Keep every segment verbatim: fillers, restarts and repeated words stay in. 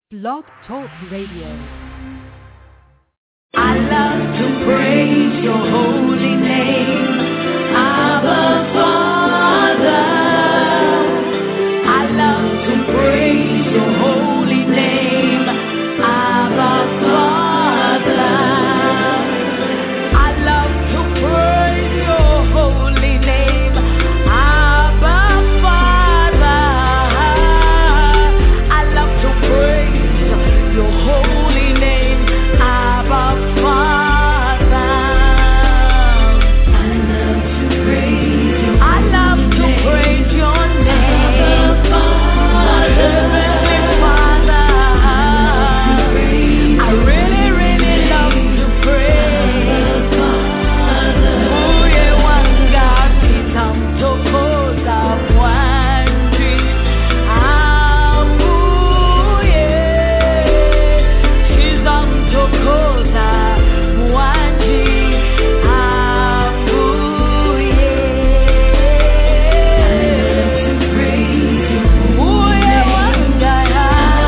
Blog Talk Radio. I love to praise your holy name, Abba Father. I love to praise your holy name, Abba Father. I love to praise your holy name, Abba Father. I love to praise your holy name, Abba Father. I love to praise your I love to praise your name, Abba Father. Father. I really, really love to praise. Uye wangapi tamtokoza Bwana. Abuye Shizamtokoza Bwana. Abuye Uye wangaya.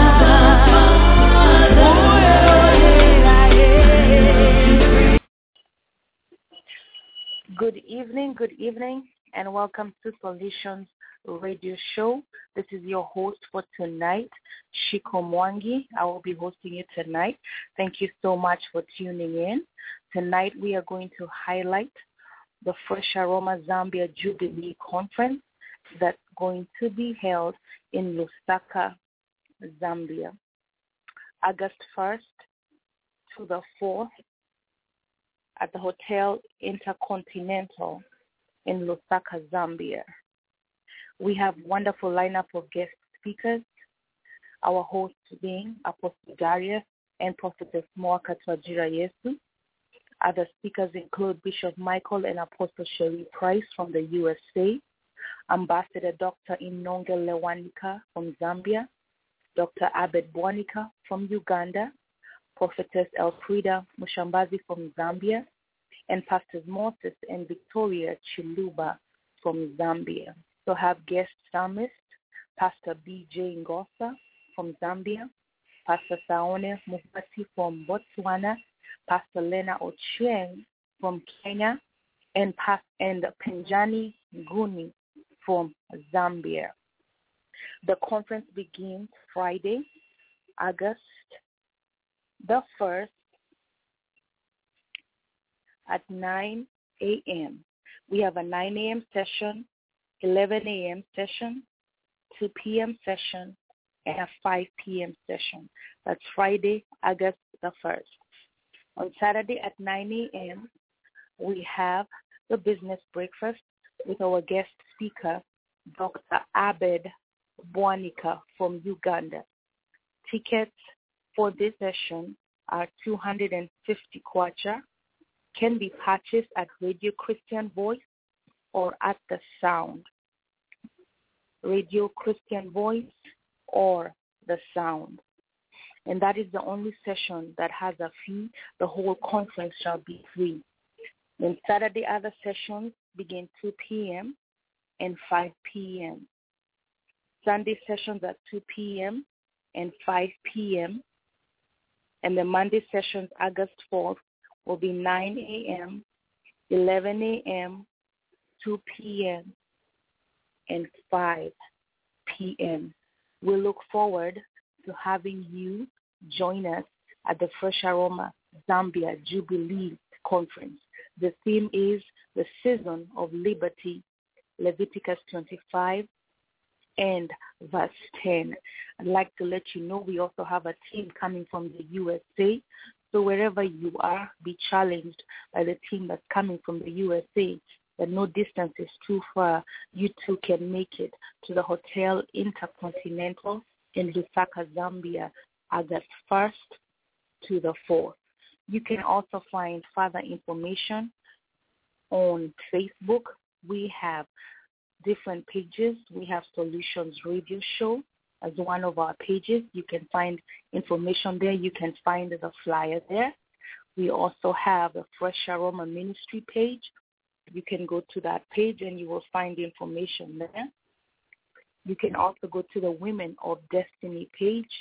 Good evening, good evening, and welcome to Solutions Radio Show. This is your host for tonight, Shiko Mwangi. I will be hosting you tonight. Thank you so much for tuning in. Tonight we are going to highlight the Fresh Aroma Zambia Jubilee Conference that's going to be held in Lusaka, Zambia, August first to the fourth at the Hotel Intercontinental in Lusaka, Zambia. We have wonderful lineup of guest speakers, our hosts being Apostle Darius and Prophetess Mwaka Twajira Yesu. Other speakers include Bishop Michael and Apostle Sherry Price from the U S A, Ambassador Doctor Inonge Lewanika from Zambia, Doctor Abed Bwanika from Uganda, Prophetess Elfrida Mushambazi from Zambia, and Pastors Moses and Victoria Chiluba from Zambia. So have guest psalmist, Pastor B J Ngosa from Zambia, Pastor Saone Mubati from Botswana, Pastor Lena Ochieng from Kenya, and Pastor and Penjani Guni from Zambia. The conference begins Friday, August the first at nine a.m. We have a nine a.m. session, eleven a.m. session, two p.m. session, and a five p.m. session. That's Friday, August the first. On Saturday at nine a.m., we have the business breakfast with our guest speaker, Doctor Abed Bwanika from Uganda. Tickets for this session are two hundred fifty kwacha, can be purchased at Radio Christian Voice or at The Sound. Radio Christian Voice or The Sound. And that is the only session that has a fee. The whole conference shall be free. Then Saturday other sessions begin two p.m. and five p.m. Sunday sessions at two p.m. and five p.m. And the Monday sessions, August fourth, will be nine a.m., eleven a.m., two p.m., and five p.m. We look forward to having you join us at the Fresh Aroma Zambia Jubilee Conference. The theme is the season of liberty, Leviticus twenty-five and verse ten. I'd like to let you know we also have a team coming from the U S A. So wherever you are, be challenged by the team that's coming from the U S A. That no distance is too far. You too can make it to the Hotel Intercontinental in Lusaka, Zambia, August first to the fourth. You can also find further information on Facebook. We have different pages. We have Solutions Radio Show as one of our pages. You can find information there. You can find the flyer there. We also have a Fresh Aroma Ministry page. You can go to that page and you will find information there. You can also go to the Women of Destiny page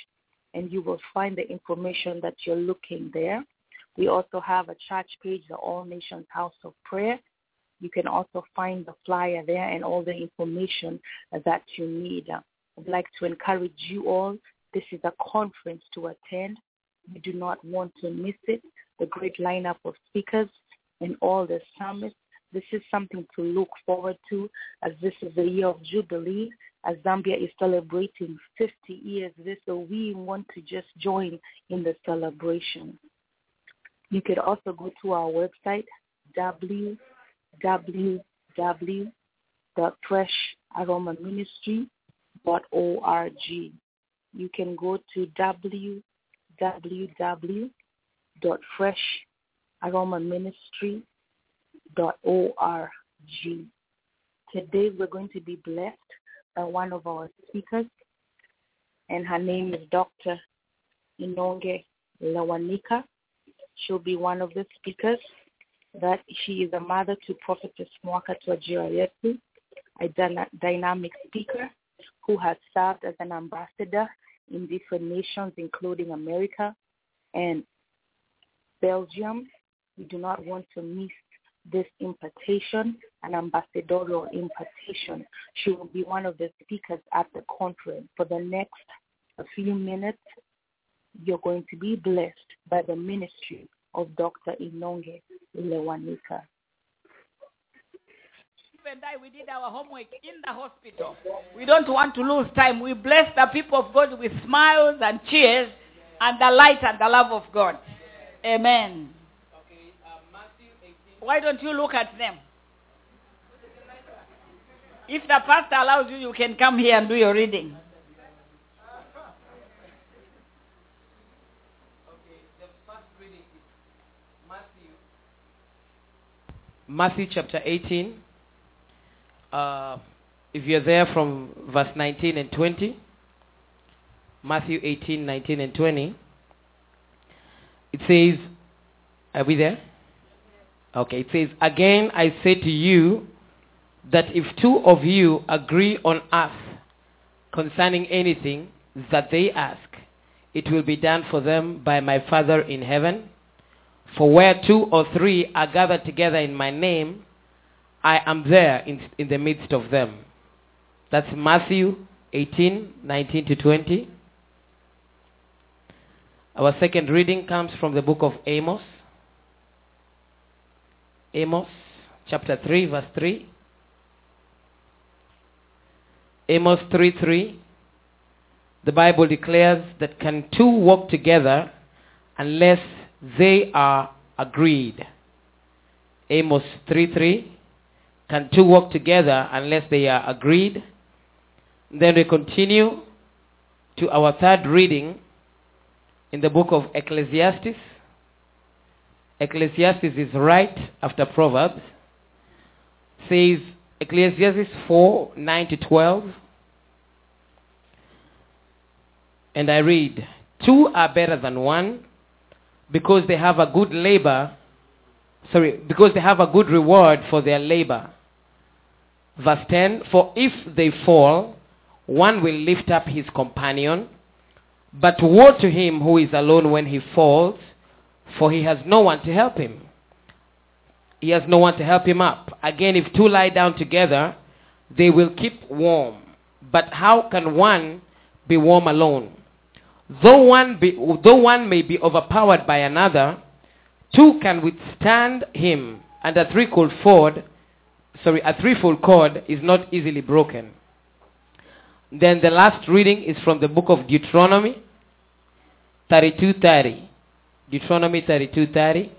and you will find the information that you're looking there. We also have a church page, the All Nations House of Prayer. You can also find the flyer there and all the information that you need. I'd like to encourage you all. This is a conference to attend. You do not want to miss it. The great lineup of speakers and all the summits. This is something to look forward to, as this is the year of Jubilee, as Zambia is celebrating fifty years this, so we want to just join in the celebration. You could also go to our website, w w w dot fresh aroma ministry dot org. You can go to w w w dot fresh aroma ministry dot org. Today we're going to be blessed by one of our speakers, and her name is Doctor Inonge Lewanika. She'll be one of the speakers. That she is a mother to Prophetess Mwaka Twajirayesu, a dyna- dynamic speaker who has served as an ambassador in different nations, including America and Belgium. We do not want to miss this impartation, an ambassadorial impartation. She will be one of the speakers at the conference. For the next a few minutes, you're going to be blessed by the ministry of Doctor Inonge Lewanika. And I, we did our homework in the hospital. We don't want to lose time. We bless the people of God with smiles and cheers and the light and the love of God. Amen. Okay, uh, Matthew eighteen. Why don't you look at them? If the pastor allows you, you can come here and do your reading. Okay, the first reading is Matthew. Matthew chapter eighteen. Uh, if you're there from verse nineteen and twenty, Matthew eighteen, nineteen and twenty, it says, are we there? Okay, it says, again I say to you that if two of you agree on earth concerning anything that they ask, it will be done for them by my Father in heaven. For where two or three are gathered together in my name, I am there in, in the midst of them. That's Matthew eighteen, nineteen to twenty. Our second reading comes from the book of Amos. Amos chapter three, verse three. Amos three, three. The Bible declares that can two walk together unless they are agreed? Amos three, three. Can two walk together unless they are agreed? Then we continue to our third reading in the book of Ecclesiastes. Ecclesiastes is right after Proverbs. Says Ecclesiastes four, nine to twelve. And I read, two are better than one because they have a good labor, sorry, because they have a good reward for their labor. Verse ten, for if they fall, one will lift up his companion, but woe to him who is alone when he falls, for he has no one to help him. He has no one to help him up. Again, if two lie down together, they will keep warm. But how can one be warm alone? Though one, be, though one may be overpowered by another, two can withstand him, and a threefold cord, sorry, a threefold cord is not easily broken. Then the last reading is from the book of Deuteronomy thirty-two thirty. Deuteronomy thirty-two thirty.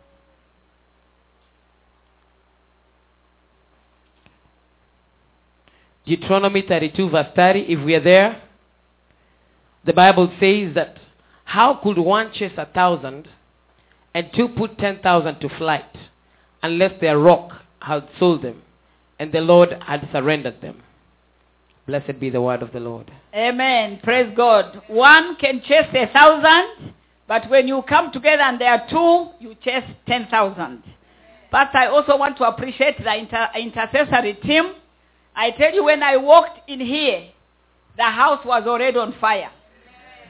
Deuteronomy thirty-two verse thirty. If we are there, the Bible says that how could one chase a thousand and two put ten thousand to flight unless their rock had sold them and the Lord had surrendered them? Blessed be the word of the Lord. Amen. Praise God. One can chase a thousand, but when you come together and there are two, you chase ten thousand. But I also want to appreciate the inter- intercessory team. I tell you, when I walked in here, the house was already on fire.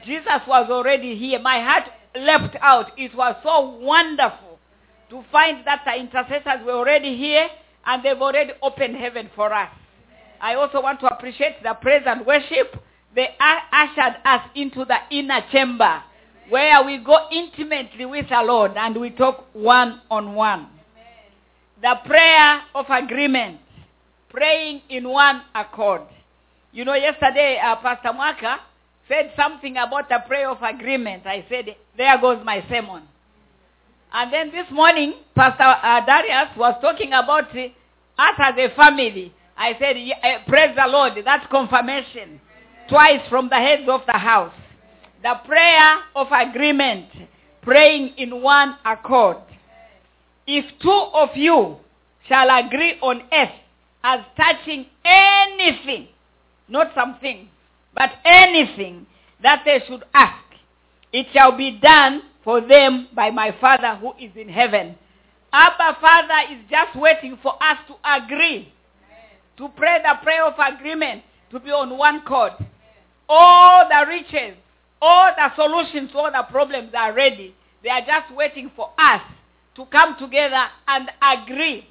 Jesus was already here. My heart leapt out. It was so wonderful to find that the intercessors were already here and they've already opened heaven for us. I also want to appreciate the praise and worship. They ushered us into the inner chamber where we go intimately with the Lord and we talk one-on-one. The prayer of agreement, praying in one accord. You know, yesterday uh, Pastor Mwaka said something about the prayer of agreement. I said, there goes my sermon. And then this morning, Pastor uh, Darius was talking about uh, us as a family. I said, yeah, uh, praise the Lord, that's confirmation. Twice from the heads of the house. The prayer of agreement, praying in one accord. If two of you shall agree on earth as touching anything, not something, but anything that they should ask, it shall be done for them by my Father who is in heaven. Abba Father is just waiting for us to agree, to pray the prayer of agreement, to be on one chord. All the riches, all the solutions, all the problems are ready. They are just waiting for us to come together and agree.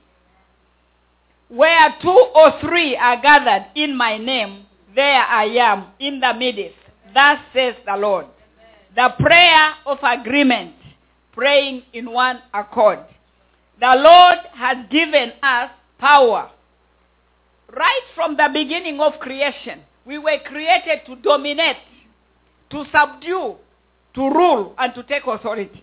Where two or three are gathered in my name, there I am in the midst. Thus says the Lord. The prayer of agreement, praying in one accord. The Lord has given us power. Right from the beginning of creation, we were created to dominate, to subdue, to rule, and to take authority.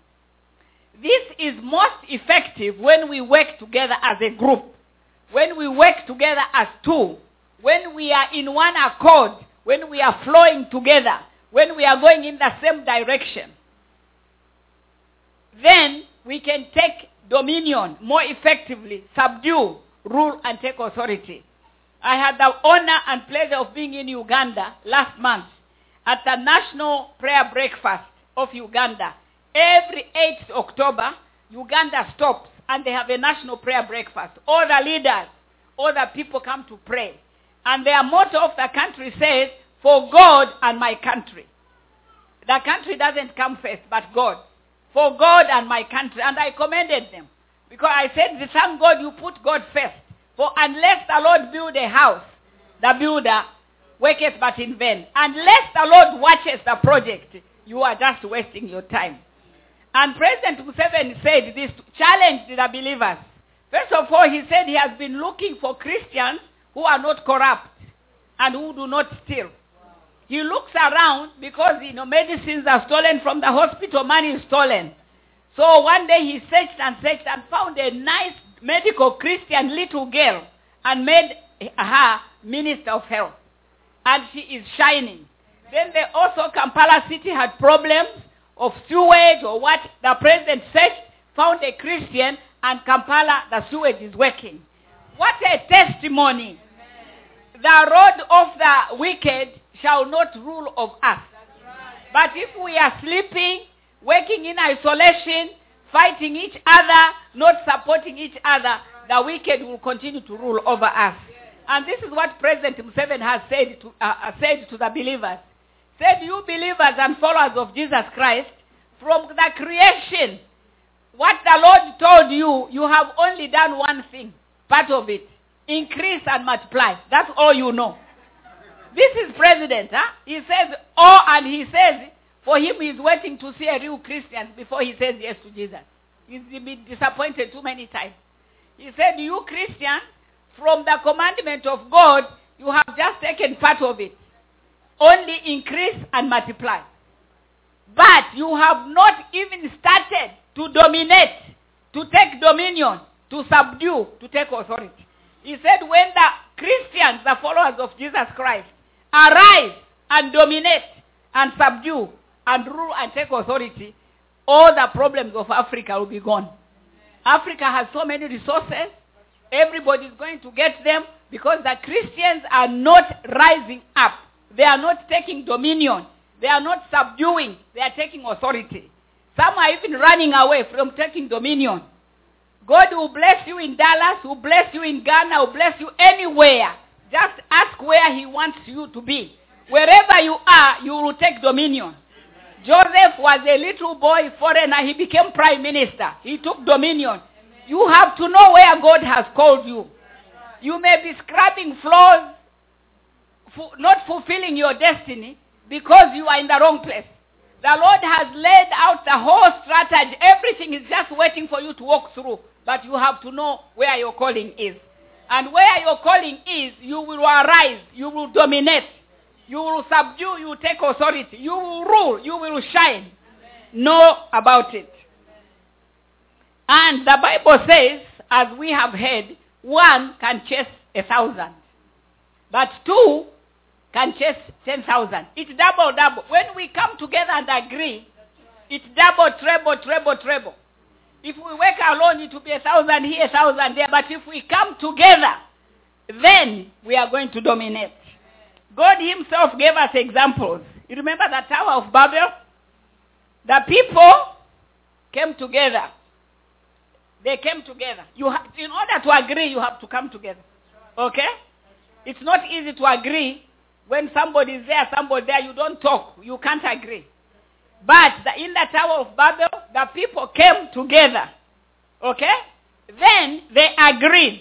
This is most effective when we work together as a group, when we work together as two, when we are in one accord, when we are flowing together, when we are going in the same direction. Then we can take dominion more effectively, subdue, rule, and take authority. I had the honor and pleasure of being in Uganda last month at the National Prayer Breakfast of Uganda. Every eighth of October, Uganda stops and they have a national prayer breakfast. All the leaders, all the people come to pray. And their motto of the country says, for God and my country. The country doesn't come first, but God. For God and my country. And I commended them. Because I said, thank God you put God first. For unless the Lord build a house, the builder worketh but in vain. Unless the Lord watches the project, you are just wasting your time. And President Museveni said this, challenged the believers. First of all, he said he has been looking for Christians who are not corrupt and who do not steal. He looks around because, you know, medicines are stolen from the hospital, money is stolen. So one day he searched and searched and found a nice medical Christian little girl and made her minister of health. And she is shining. Then they also, Kampala City had problems of sewage or what. The president searched, found a Christian, and Kampala, the sewage is working. What a testimony. The rod of the wicked shall not rule of us. But if we are sleeping, working in isolation, fighting each other, not supporting each other, the wicked will continue to rule over us. And this is what President Museveni has said to, uh, said to the believers. Said, you believers and followers of Jesus Christ, from the creation, what the Lord told you, you have only done one thing, part of it. Increase and multiply. That's all you know. This is President. Huh? He says, oh, and he says, for him, he's waiting to see a real Christian before he says yes to Jesus. He's been disappointed too many times. He said, you Christians, from the commandment of God, you have just taken part of it. Only increase and multiply. But you have not even started to dominate, to take dominion, to subdue, to take authority. He said when the Christians, the followers of Jesus Christ, arise and dominate and subdue and rule and take authority, all the problems of Africa will be gone. Africa has so many resources. Everybody is going to get them because the Christians are not rising up. They are not taking dominion. They are not subduing. They are taking authority. Some are even running away from taking dominion. God will bless you in Dallas, will bless you in Ghana, will bless you anywhere. Just ask where he wants you to be. Wherever you are, you will take dominion. Joseph was a little boy, foreigner. He became prime minister. He took dominion. You have to know where God has called you. You may be scrubbing floors, not fulfilling your destiny because you are in the wrong place. The Lord has laid out the whole strategy. Everything is just waiting for you to walk through. But you have to know where your calling is. And where your calling is, you will arise. You will dominate. You will subdue. You will take authority. You will rule. You will shine. Know about it. And the Bible says, as we have heard, one can chase a thousand. But two can chase ten thousand. It's double, double. When we come together and agree, it's double, treble, treble, treble. If we work alone, it will be a thousand here, a thousand there. But if we come together, then we are going to dominate. God himself gave us examples. You remember the Tower of Babel? The people came together. They came together. You ha- in order to agree, you have to come together. Okay? It's not easy to agree. When somebody is there, somebody there, you don't talk. You can't agree. But the, in the Tower of Babel, the people came together. Okay? Then they agreed.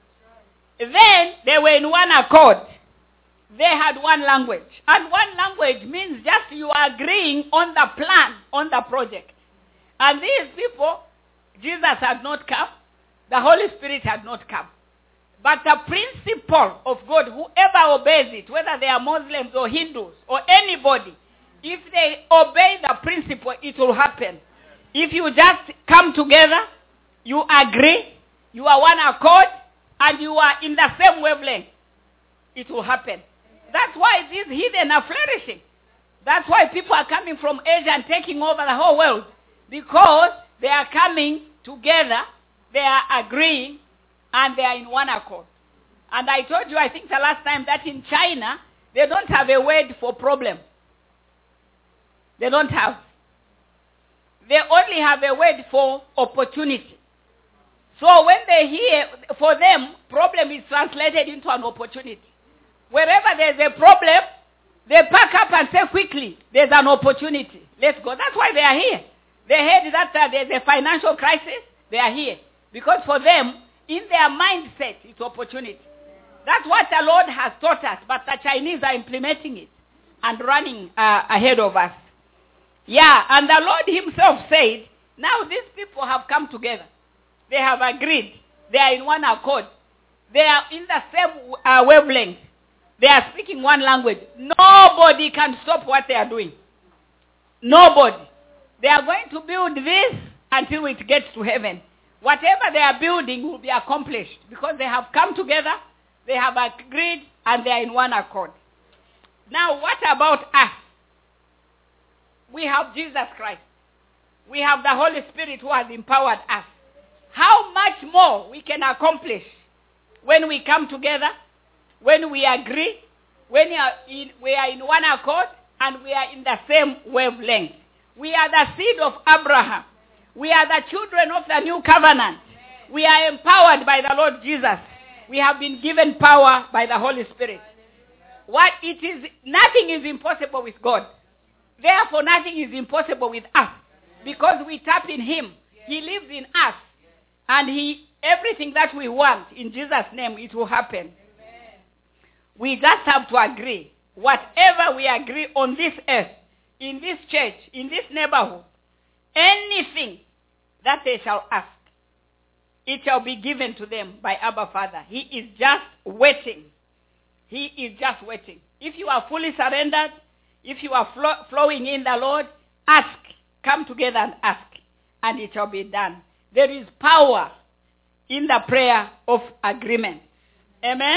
Then they were in one accord. They had one language. And one language means just you are agreeing on the plan, on the project. And these people, Jesus had not come. The Holy Spirit had not come. But the principle of God, whoever obeys it, whether they are Muslims or Hindus or anybody, if they obey the principle, it will happen. If you just come together, you agree, you are one accord, and you are in the same wavelength, it will happen. That's why these heathen are flourishing. That's why people are coming from Asia and taking over the whole world. Because they are coming together, they are agreeing, and they are in one accord. And I told you, I think the last time, that in China, they don't have a word for problem. They don't have. They only have a word for opportunity. So when they hear, for them, problem is translated into an opportunity. Wherever there's a problem, they pack up and say quickly, there's an opportunity. Let's go. That's why they are here. They heard that uh, there's a financial crisis. They are here. Because for them, in their mindset, it's opportunity. That's what the Lord has taught us. But the Chinese are implementing it and running uh, ahead of us. Yeah, and the Lord himself said, now these people have come together. They have agreed. They are in one accord. They are in the same uh, wavelength. They are speaking one language. Nobody can stop what they are doing. Nobody. They are going to build this until it gets to heaven. Whatever they are building will be accomplished because they have come together, they have agreed, and they are in one accord. Now, what about us? We have Jesus Christ. We have the Holy Spirit who has empowered us. How much more we can accomplish when we come together, when we agree, when we are in, we are in one accord, and we are in the same wavelength. We are the seed of Abraham. We are the children of the new covenant. We are empowered by the Lord Jesus. We have been given power by the Holy Spirit. What it is, nothing is impossible with God. Therefore, nothing is impossible with us. Because we tap in him. He lives in us. And he, everything that we want, in Jesus' name, it will happen. We just have to agree. Whatever we agree on this earth, in this church, in this neighborhood, anything that they shall ask, it shall be given to them by Abba Father. He is just waiting. He is just waiting. If you are fully surrendered, if you are flo- flowing in the Lord, ask. Come together and ask, and it shall be done. There is power in the prayer of agreement. Amen? Amen?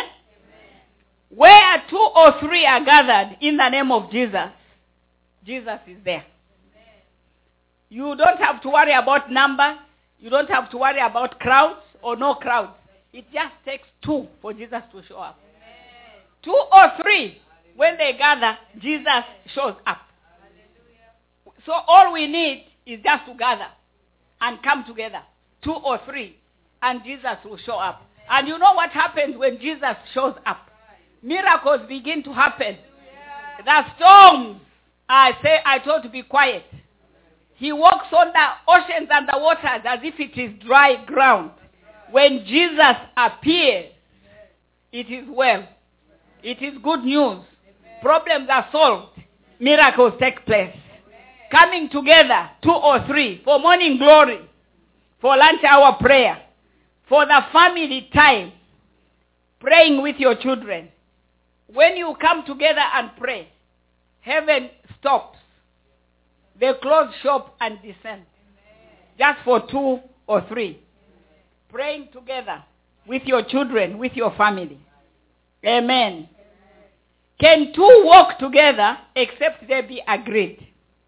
Where two or three are gathered in the name of Jesus, Jesus is there. Amen. You don't have to worry about numbers. You don't have to worry about crowds or no crowds. It just takes two for Jesus to show up. Amen. Two or three, when they gather, Jesus shows up. Hallelujah. So all we need is just to gather and come together. Two or three, and Jesus will show up. And you know what happens when Jesus shows up? Miracles begin to happen. The storms, I say, I told to be quiet. He walks on the oceans and the waters as if it is dry ground. When Jesus appears, it is well. It is good news. Problems are solved. Miracles take place. Coming together, two or three, for morning glory, for lunch hour prayer, for the family time, praying with your children. When you come together and pray, heaven stops. They close shop and descend. Just for two or three. Praying together with your children, with your family. Amen. Can two walk together except they be agreed?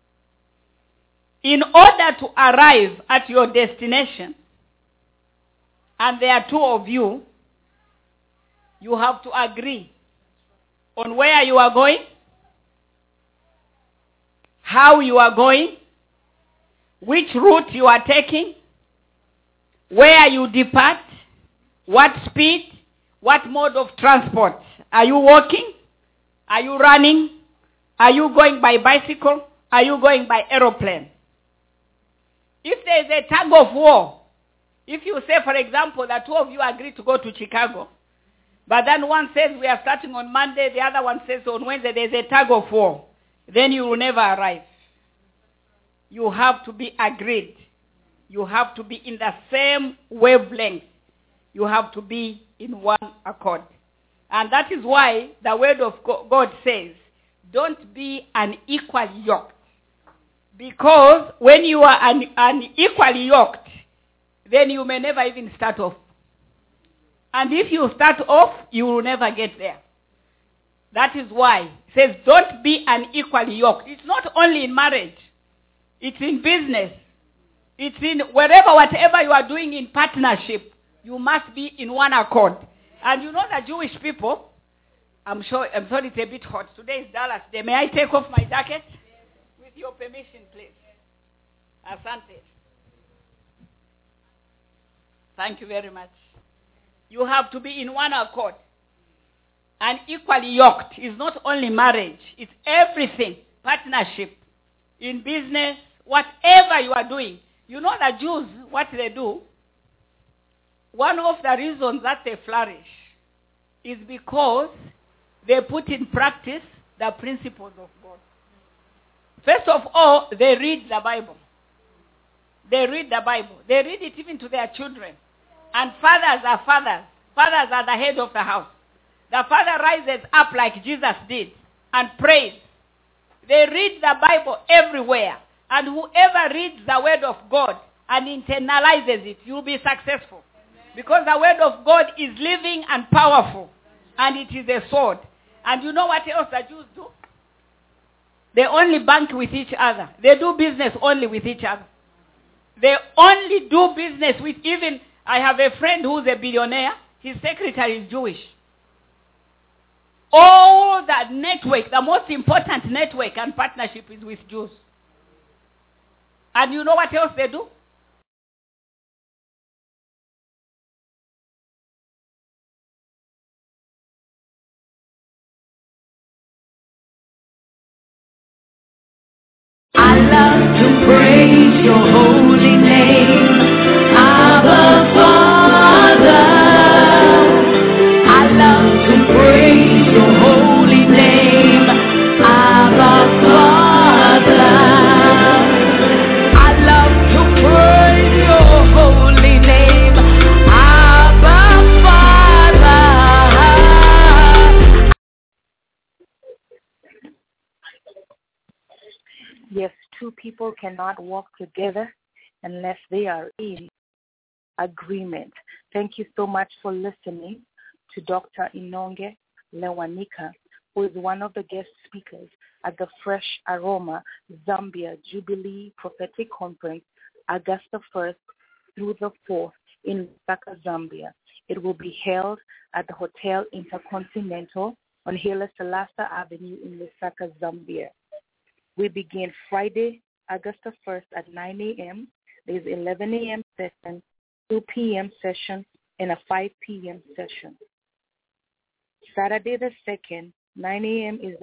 In order to arrive at your destination, and there are two of you, you have to agree on where you are going, how you are going, which route you are taking, where you depart, what speed, what mode of transport. Are you walking? Are you running? Are you going by bicycle? Are you going by aeroplane? If there is a tug of war, if you say, for example, that two of you agree to go to Chicago, but then one says we are starting on Monday, the other one says on Wednesday, there is a tug of war, then you will never arrive. You have to be agreed. You have to be in the same wavelength. You have to be in one accord. And that is why the word of God says, don't be unequally yoked. Because when you are un- unequally yoked, then you may never even start off. And if you start off, you will never get there. That is why it says, don't be unequally yoked. It's not only in marriage. It's in business. It's in wherever, whatever you are doing in partnership, you must be in one accord. And you know the Jewish people, I'm sure, I'm sorry it's a bit hot. Today is Dallas Day. May I take off my jacket? With your permission, please. Asante. Thank you very much. You have to be in one accord. And equally yoked is not only marriage, it's everything. Partnership, in business, whatever you are doing. You know the Jews, what they do, one of the reasons that they flourish is because they put in practice the principles of God. First of all, they read the Bible. They read the Bible. They read it even to their children. And fathers are fathers. Fathers are the head of the house. The father rises up like Jesus did and prays. They read the Bible everywhere. And whoever reads the word of God and internalizes it, you'll be successful. Because the word of God is living and powerful. And it is a sword. And you know what else the Jews do? They only bank with each other. They do business only with each other. They only do business with even, I have a friend who's a billionaire. His secretary is Jewish. All that network, the most important network and partnership is with Jews. And you know what else they do? I love to praise your holy name, Abba Father. I love to praise your holy name, Abba Father. I love to praise your holy name, Abba Father. Yes, two people cannot walk together unless they are in agreement. Thank you so much for listening to Doctor Inonge Lewanika, who is one of the guest speakers at the Fresh Aroma Zambia Jubilee Prophetic Conference, August the first through the fourth in Lusaka, Zambia. It will be held at the Hotel Intercontinental on Haile Selassie Avenue in Lusaka, Zambia. We begin Friday, August the first at nine a.m. There's eleven a.m. session, two p.m. session, and a five p.m. session. Saturday the second, nine a.m. is the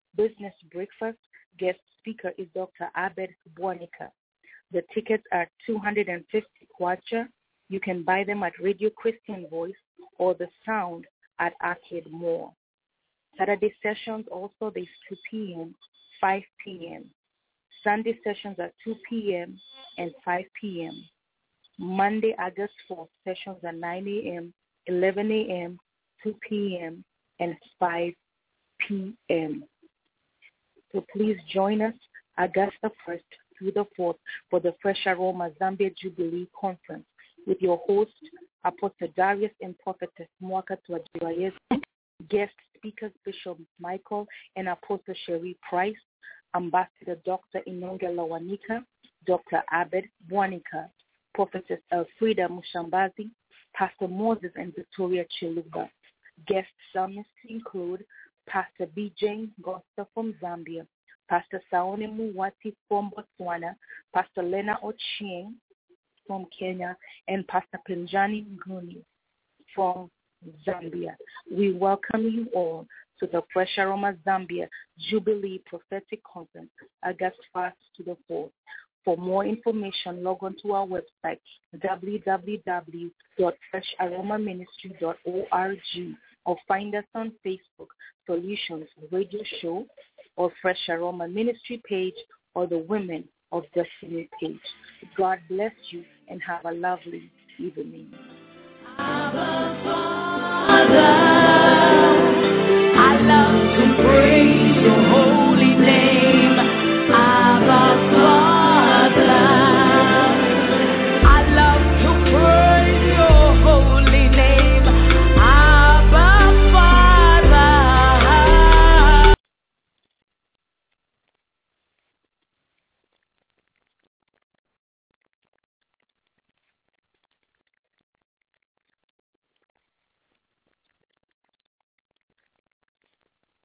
Business breakfast. Guest speaker is Doctor Abed Bwanika. The tickets are two hundred fifty kwacha. You can buy them at Radio Christian Voice or The Sound at Arcade Mall. Saturday sessions also, there's two p.m., five p.m. Sunday sessions are two p.m. and five p.m. Monday, August fourth, sessions are nine a.m., eleven a.m., two p.m., and five p.m. So please join us August the first through the fourth for the Fresh Aroma Zambia Jubilee Conference with your host, Apostle Darius and Prophetess Mwaka Twajiwayezi, guest speakers Bishop Michael and Apostle Sherry Price, Ambassador Doctor Inongela Wanika, Doctor Abed Bwanika, Prophetess Elfrida Mushambazi, Pastor Moses and Victoria Chiluba. Guest psalmists include Pastor B J Gosta from Zambia, Pastor Saone Muwati from Botswana, Pastor Lena Ochieng from Kenya, and Pastor Pinjani Nguni from Zambia. We welcome you all to the Fresh Aroma Zambia Jubilee Prophetic Conference, August first to the fourth. For more information, log on to our website, w w w dot fresh aroma ministry dot org, or find us on Facebook, Solutions Radio Show, or Fresh Aroma Ministry page, or the Women of Destiny page. God bless you and have a lovely evening. Our Father.